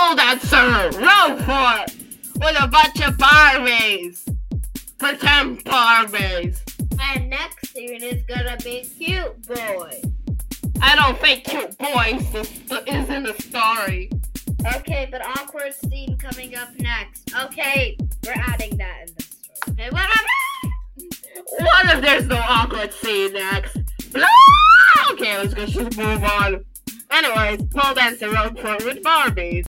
pole dancer robot with a bunch of Barbies. Pretend Barbies. And next scene is gonna be Cute Boy. I don't think Cute Boy is in the story. Okay, but awkward scene coming up next. Okay, we're adding that in the story. Okay, whatever. What if there's no awkward scene next? Okay, let's just move on. Anyways, pole dancer robot with Barbies.